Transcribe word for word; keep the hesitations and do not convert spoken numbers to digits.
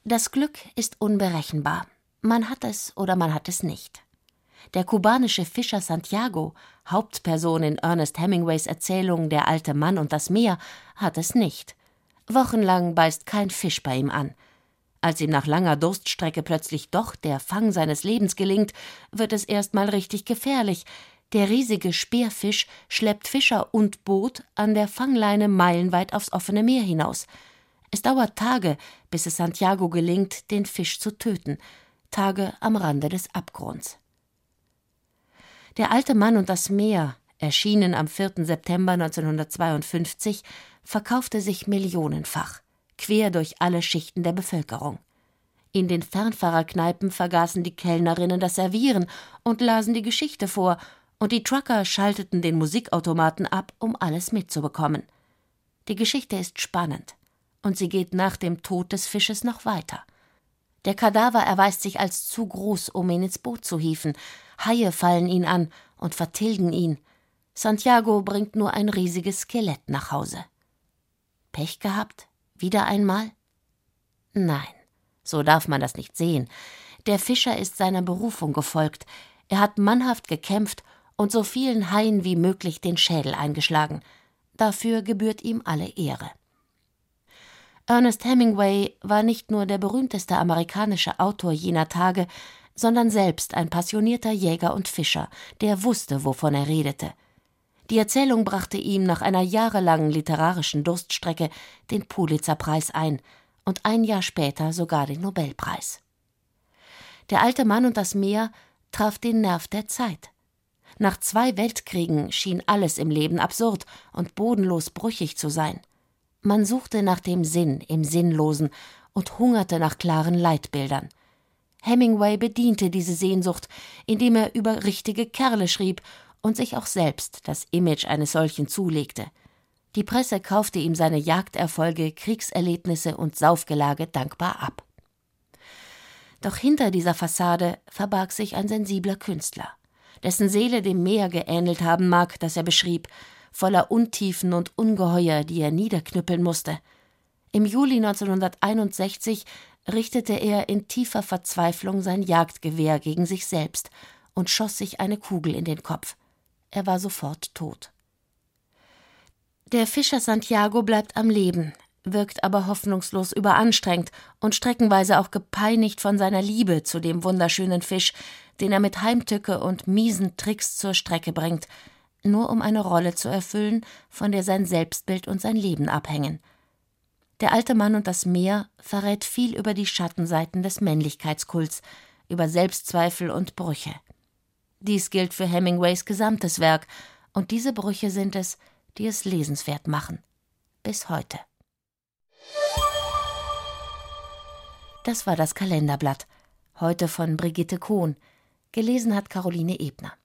Das Glück ist unberechenbar. Man hat es oder man hat es nicht. Der kubanische Fischer Santiago, Hauptperson in Ernest Hemingways Erzählung Der alte Mann und das Meer, hat es nicht. Wochenlang beißt kein Fisch bei ihm an. Als ihm nach langer Durststrecke plötzlich doch der Fang seines Lebens gelingt, wird es erstmal richtig gefährlich. Der riesige Speerfisch schleppt Fischer und Boot an der Fangleine meilenweit aufs offene Meer hinaus. Es dauert Tage, bis es Santiago gelingt, den Fisch zu töten. Tage am Rande des Abgrunds. Der alte Mann und das Meer, erschienen am vierten September neunzehnhundertzweiundfünfzig, verkaufte sich millionenfach, quer durch alle Schichten der Bevölkerung. In den Fernfahrerkneipen vergaßen die Kellnerinnen das Servieren und lasen die Geschichte vor, und die Trucker schalteten den Musikautomaten ab, um alles mitzubekommen. Die Geschichte ist spannend, und sie geht nach dem Tod des Fisches noch weiter. Der Kadaver erweist sich als zu groß, um ihn ins Boot zu hieven. Haie fallen ihn an und vertilgen ihn. Santiago bringt nur ein riesiges Skelett nach Hause. Pech gehabt? Wieder einmal? Nein, so darf man das nicht sehen. Der Fischer ist seiner Berufung gefolgt. Er hat mannhaft gekämpft und so vielen Haien wie möglich den Schädel eingeschlagen. Dafür gebührt ihm alle Ehre. Ernest Hemingway war nicht nur der berühmteste amerikanische Autor jener Tage, sondern selbst ein passionierter Jäger und Fischer, der wusste, wovon er redete. Die Erzählung brachte ihm nach einer jahrelangen literarischen Durststrecke den Pulitzerpreis ein und ein Jahr später sogar den Nobelpreis. Der alte Mann und das Meer traf den Nerv der Zeit. Nach zwei Weltkriegen schien alles im Leben absurd und bodenlos brüchig zu sein. Man suchte nach dem Sinn im Sinnlosen und hungerte nach klaren Leitbildern. Hemingway bediente diese Sehnsucht, indem er über richtige Kerle schrieb und sich auch selbst das Image eines solchen zulegte. Die Presse kaufte ihm seine Jagderfolge, Kriegserlebnisse und Saufgelage dankbar ab. Doch hinter dieser Fassade verbarg sich ein sensibler Künstler, dessen Seele dem Meer geähnelt haben mag, das er beschrieb, voller Untiefen und Ungeheuer, die er niederknüppeln musste. Im Juli neunzehnhunderteinundsechzig richtete er in tiefer Verzweiflung sein Jagdgewehr gegen sich selbst und schoss sich eine Kugel in den Kopf. Er war sofort tot. Der Fischer Santiago bleibt am Leben, wirkt aber hoffnungslos überanstrengt und streckenweise auch gepeinigt von seiner Liebe zu dem wunderschönen Fisch, den er mit Heimtücke und miesen Tricks zur Strecke bringt, nur um eine Rolle zu erfüllen, von der sein Selbstbild und sein Leben abhängen. Der alte Mann und das Meer verrät viel über die Schattenseiten des Männlichkeitskults, über Selbstzweifel und Brüche. Dies gilt für Hemingways gesamtes Werk, und diese Brüche sind es, die es lesenswert machen. Bis heute. Das war das Kalenderblatt. Heute von Brigitte Kohn. Gelesen hat Caroline Ebner.